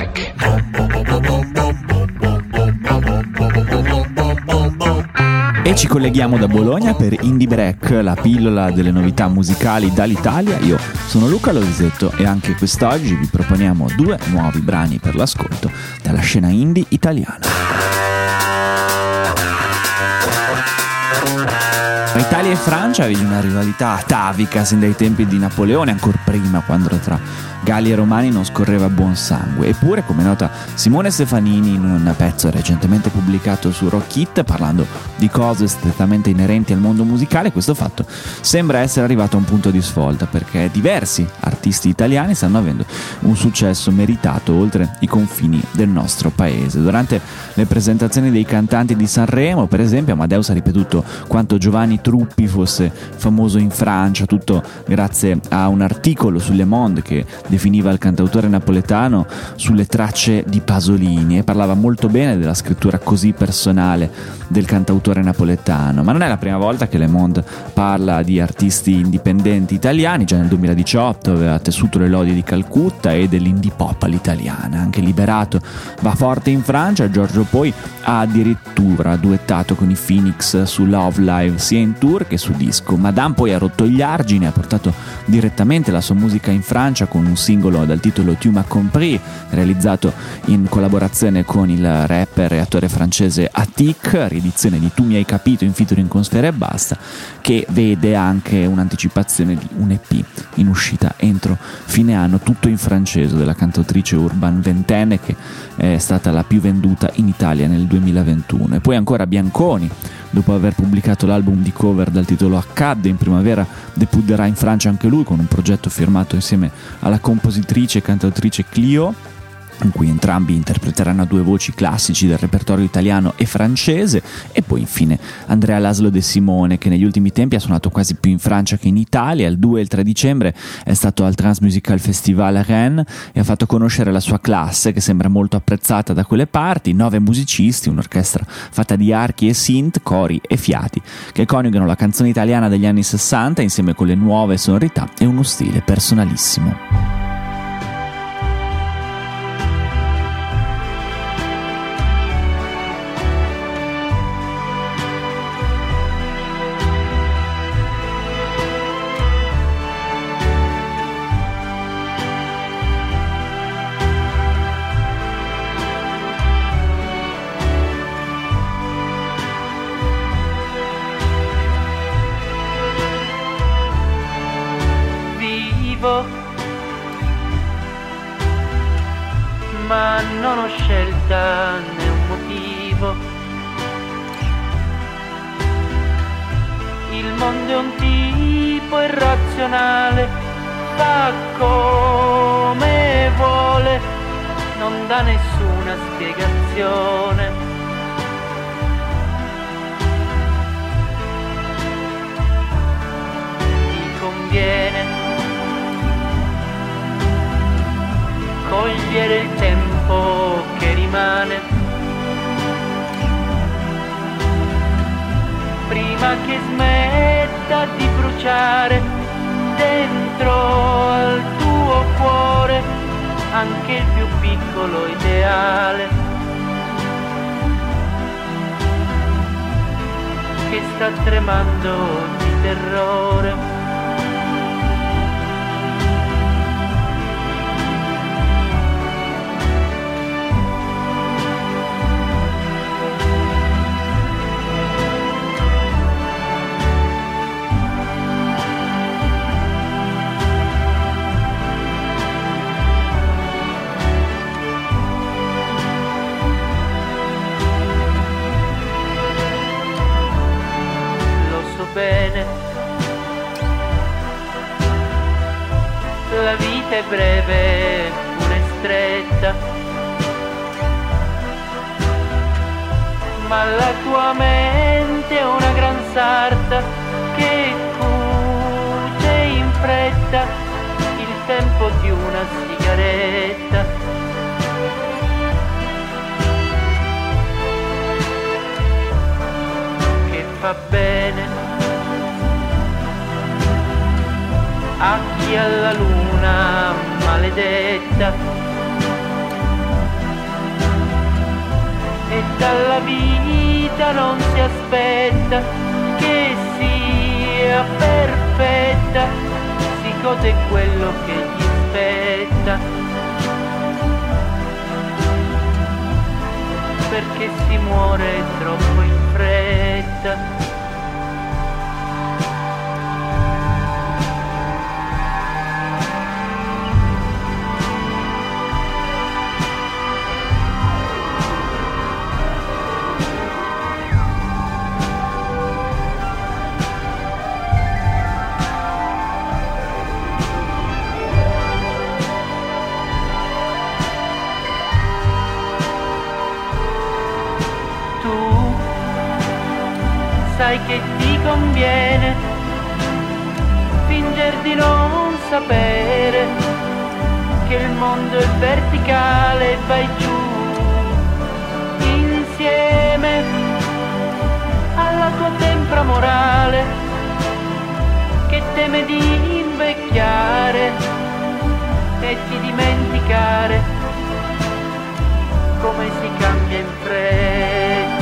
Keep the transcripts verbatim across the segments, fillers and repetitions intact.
Break. E ci colleghiamo da Bologna per Indie Break, la pillola delle novità musicali dall'Italia. Io sono Luca Lovisetto e anche quest'oggi vi proponiamo due nuovi brani per l'ascolto dalla scena indie italiana. Italia e Francia vede una rivalità atavica sin dai tempi di Napoleone, ancora prima, quando tra Galli e Romani non scorreva buon sangue. Eppure, come nota Simone Stefanini in un pezzo recentemente pubblicato su Rock It, parlando di cose strettamente inerenti al mondo musicale, questo fatto sembra essere arrivato a un punto di svolta, perché diversi artisti italiani stanno avendo un successo meritato oltre i confini del nostro paese. Durante le presentazioni dei cantanti di Sanremo, per esempio, Amadeus ha ripetuto quanto Giovanni Truppi fosse famoso in Francia, tutto grazie a un articolo su Le Monde che definiva il cantautore napoletano sulle tracce di Pasolini e parlava molto bene della scrittura così personale del cantautore napoletano. Ma non è la prima volta che Le Monde parla di artisti indipendenti italiani. Già nel duemiladiciotto aveva tessuto le lodi di Calcutta e dell'indie pop all'italiana. Anche Liberato va forte in Francia. Giorgio Poi ha addirittura duettato con i Phoenix su Love Live sia in tour che su disco. Madame poi ha rotto gli argini, ha portato direttamente la sua musica in Francia con un singolo dal titolo Tu m'as compris, realizzato in collaborazione con il rapper e attore francese Attic, riedizione di Tu mi hai capito in featuring con Sfera Ebbasta, che vede anche un'anticipazione di un E P in uscita entro fine anno, tutto in francese, della cantautrice urban ventenne, che è stata la più venduta in Italia nel duemilaventuno. E poi ancora Bianconi, dopo aver pubblicato l'album di cover dal titolo Accadde, in primavera debutterà in Francia anche lui con un progetto firmato insieme alla compositrice e cantautrice Clio, in cui entrambi interpreteranno a due voci classici del repertorio italiano e francese. E poi infine Andrea Laszlo De Simone, che negli ultimi tempi ha suonato quasi più in Francia che in Italia. Il due e il tre dicembre è stato al Transmusical Festival a Rennes e ha fatto conoscere la sua classe, che sembra molto apprezzata da quelle parti: nove musicisti, un'orchestra fatta di archi e synth, cori e fiati, che coniugano la canzone italiana degli anni sessanta insieme con le nuove sonorità e uno stile personalissimo. Ma non ho scelta né un motivo. Il mondo è un tipo irrazionale, fa come vuole, non dà nessuna spiegazione. Ti conviene cogliere il tempo che rimane prima che smetta di bruciare dentro al tuo cuore anche il più piccolo ideale che sta tremando di terrore. Bene, la vita è breve, pure stretta, ma la tua mente è una gran sarta che cuce in fretta il tempo di una sigaretta. Che fa bene a chi alla luna maledetta dalla vita non si aspetta che sia perfetta, si gode quello che gli spetta, perché si muore troppo in fretta. Sai che ti conviene fingere di non sapere che il mondo è verticale e vai giù insieme alla tua tempra morale che teme di invecchiare e di dimenticare come si cambia in fretta.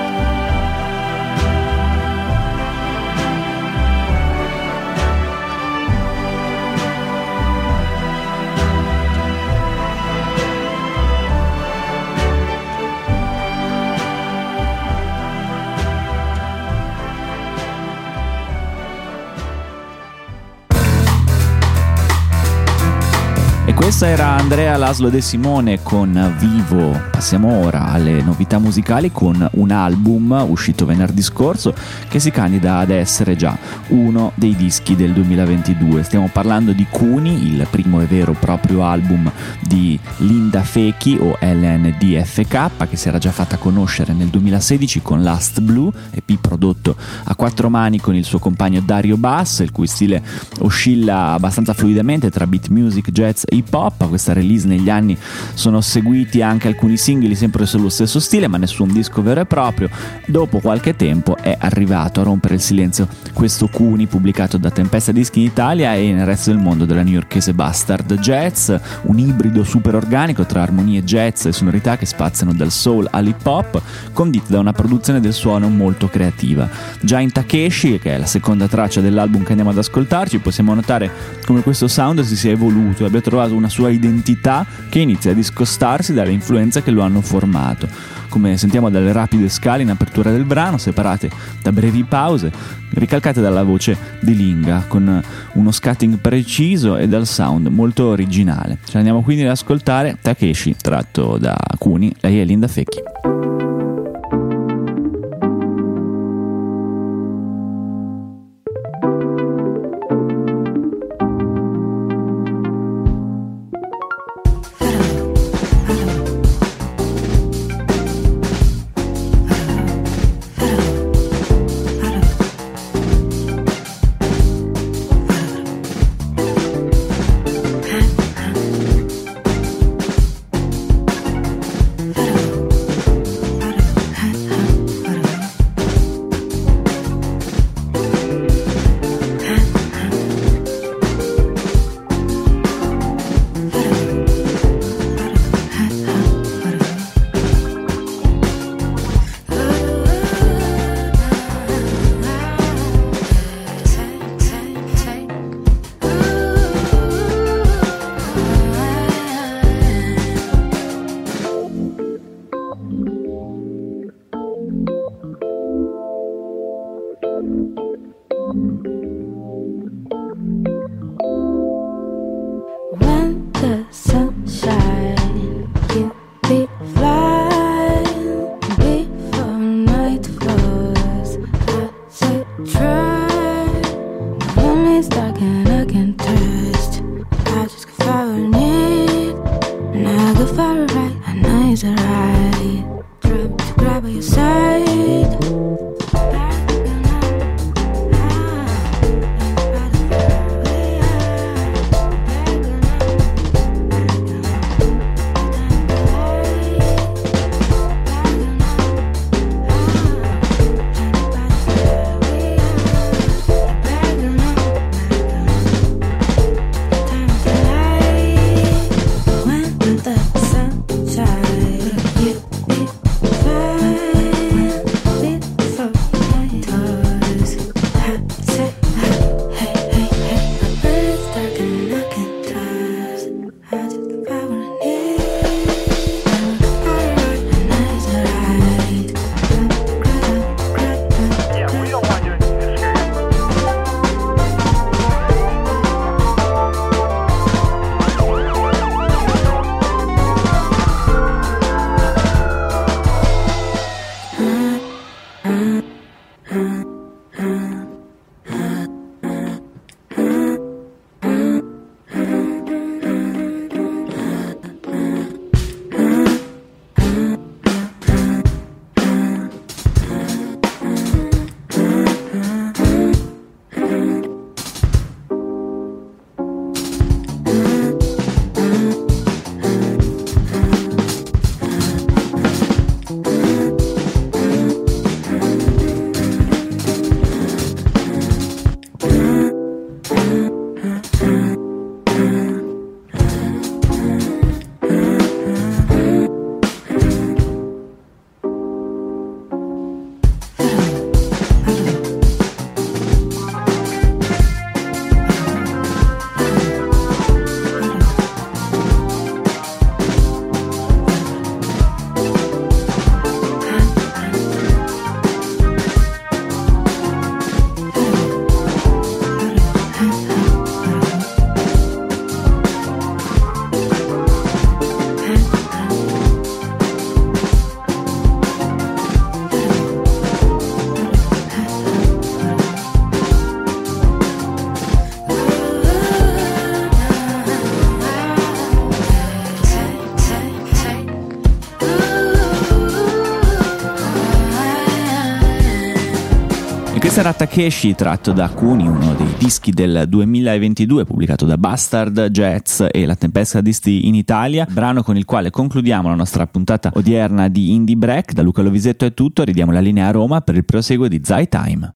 Questa era Andrea Laszlo De Simone con Vivo. Passiamo ora alle novità musicali con un album uscito venerdì scorso che si candida ad essere già uno dei dischi del duemilaventidue. Stiamo parlando di Cuni, il primo e vero proprio album di Linda Fechi o L N D F K, che si era già fatta conoscere nel duemilasedici con Last Blue, E P prodotto a quattro mani con il suo compagno Dario Bass, il cui stile oscilla abbastanza fluidamente tra beat music, jazz e hip hop. A questa release negli anni sono seguiti anche alcuni singoli sempre sullo stesso stile, ma nessun disco vero e proprio. Dopo qualche tempo è arrivato a rompere il silenzio questo Cuni, pubblicato da Tempesta Dischi in Italia e nel resto del mondo della newyorkese Bastard Jazz, un ibrido super organico tra armonie jazz e sonorità che spaziano dal soul all'hip hop, condite da una produzione del suono molto creativa. Già in Takeshi, che è la seconda traccia dell'album che andiamo ad ascoltarci, possiamo notare come questo sound si sia evoluto e abbia trovato una sua identità che inizia a discostarsi dalle influenze che lo hanno formato, come sentiamo dalle rapide scale in apertura del brano, separate da brevi pause, ricalcate dalla voce di Linga, con uno scatting preciso e dal sound molto originale. Ce l'andiamo quindi ad ascoltare, Takeshi, tratto da Cuni. Lei è Linda Fechi. Fly Questo era Takeshi, tratto da Kuni, uno dei dischi del duemilaventidue, pubblicato da Bastard Jazz e La Tempesta Dischi in Italia, brano con il quale concludiamo la nostra puntata odierna di Indie Break. Da Luca Lovisetto è tutto, ridiamo la linea a Roma per il proseguo di Zai Time.